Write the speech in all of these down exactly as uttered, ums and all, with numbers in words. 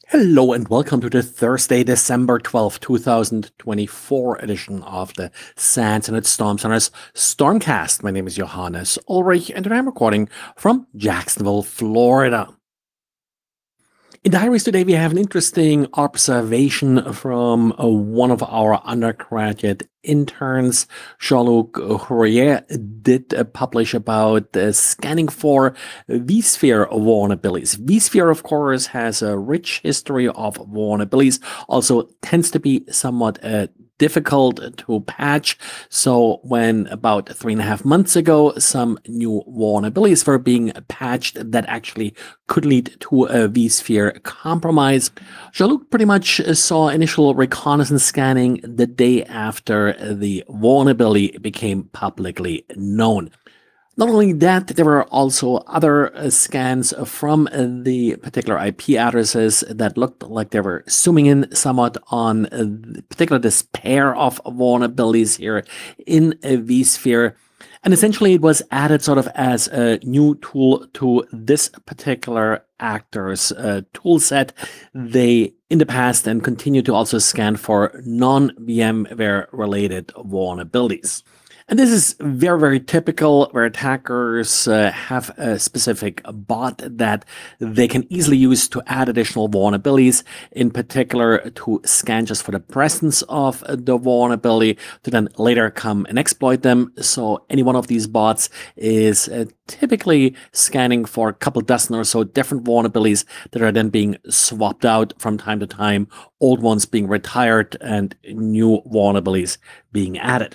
Hello and welcome to the Thursday, December twelfth, two thousand twenty-four edition of the SANS and its Storm Center's Stormcast. My name is Johannes Ulrich and I'm recording from Jacksonville, Florida. In Diaries today, we have an interesting observation from uh, one of our undergraduate interns. Jean-Luc Hourier did uh, publish about uh, scanning for vSphere vulnerabilities. vSphere, of course, has a rich history of vulnerabilities, also tends to be somewhat uh, difficult to patch. So when about three and a half months ago, some new vulnerabilities were being patched that actually could lead to a vSphere compromise, Jean-Luc pretty much saw initial reconnaissance scanning the day after the vulnerability became publicly known. Not only that, there were also other uh, scans from uh, the particular I P addresses that looked like they were zooming in somewhat on uh, particular this pair of vulnerabilities here in a vSphere. And essentially it was added sort of as a new tool to this particular actor's uh, tool set. They, in the past, and continue to also scan for non-VMware related vulnerabilities. And this is very, very typical where attackers uh, have a specific bot that they can easily use to add additional vulnerabilities, in particular to scan just for the presence of the vulnerability, to then later come and exploit them. So any one of these bots is uh, typically scanning for a couple dozen or so different vulnerabilities that are then being swapped out from time to time, old ones being retired and new vulnerabilities being added.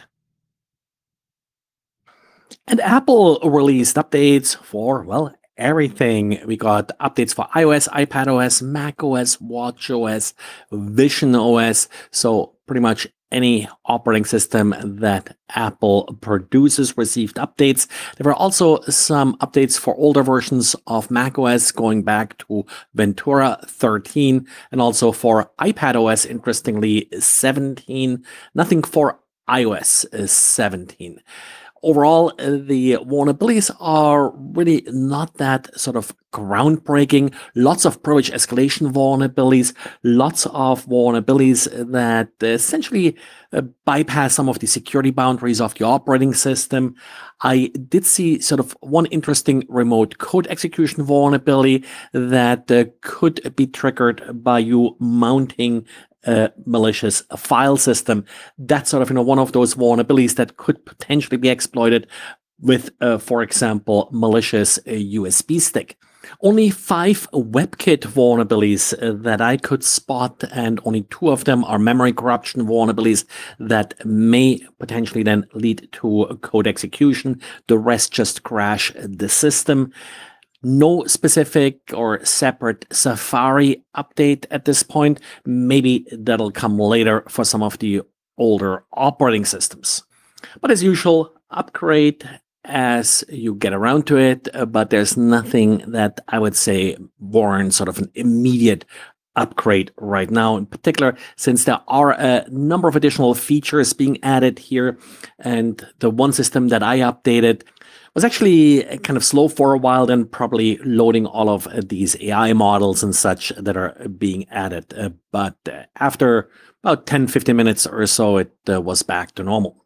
And Apple released updates for, well, everything. We got updates for iOS, iPadOS, macOS, watchOS, visionOS. So pretty much any operating system that Apple produces received updates. There were also some updates for older versions of macOS going back to Ventura thirteen, and also for iPadOS, interestingly, seventeen. Nothing for iOS seventeen. Overall, uh, the vulnerabilities are really not that sort of groundbreaking. Lots of privilege escalation vulnerabilities, lots of vulnerabilities that essentially uh, bypass some of the security boundaries of the operating system. I did see sort of one interesting remote code execution vulnerability that uh, could be triggered by you mounting a malicious file system. That's sort of, you know, one of those vulnerabilities that could potentially be exploited with, uh, for example, malicious uh, U S B stick. Only five WebKit vulnerabilities uh, that I could spot, and only two of them are memory corruption vulnerabilities that may potentially then lead to code execution. The rest just crash the system. No specific or separate Safari update at this point. Maybe that'll come later for some of the older operating systems. But as usual, upgrade as you get around to it, uh, but there's nothing that I would say warrants sort of an immediate upgrade right now, in particular, since there are a number of additional features being added here. And the one system that I updated was actually kind of slow for a while, then probably loading all of these A I models and such that are being added. Uh, but after about ten, fifteen minutes or so, it uh, was back to normal.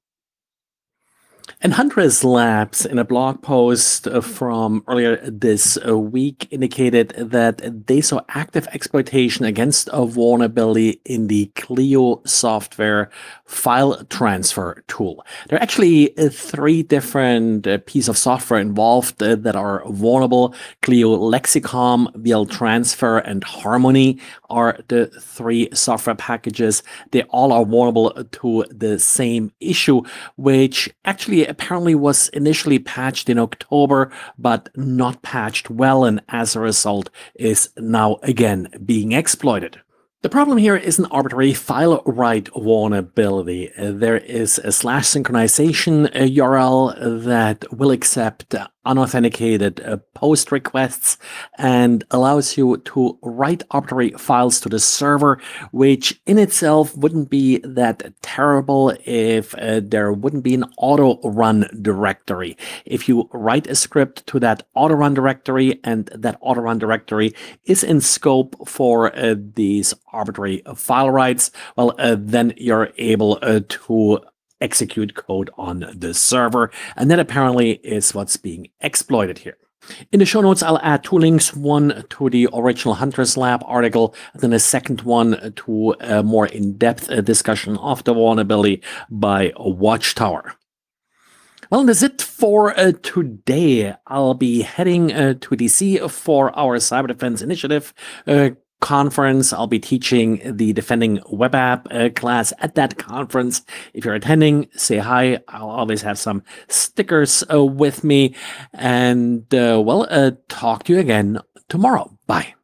And Huntress Labs, in a blog post from earlier this week, indicated that they saw active exploitation against a vulnerability in the Clio software file transfer tool. There are actually three different pieces of software involved that are vulnerable. Clio Lexicom, V L Transfer, and Harmony are the three software packages. They all are vulnerable to the same issue, which actually apparently was initially patched in October, but not patched well, and as a result is now again being exploited. The problem here is an arbitrary file write vulnerability. Uh, There is a slash synchronization uh, U R L that will accept uh, unauthenticated uh, post requests and allows you to write arbitrary files to the server, which in itself wouldn't be that terrible if uh, there wouldn't be an auto run directory. If you write a script to that auto run directory and that auto run directory is in scope for uh, these arbitrary file writes, well, uh, then you're able uh, to execute code on the server. And that apparently is what's being exploited here. In the show notes, I'll add two links, one to the original Hunters Lab article, and then a second one to a more in-depth uh, discussion of the vulnerability by Watchtower. Well, that's it for uh, today. I'll be heading uh, to D C for our Cyber Defense Initiative uh, conference. I'll be teaching the Defending Web App uh, class at that conference. If you're attending, say hi. I'll always have some stickers uh, with me. And, uh, well, uh, talk to you again tomorrow. Bye.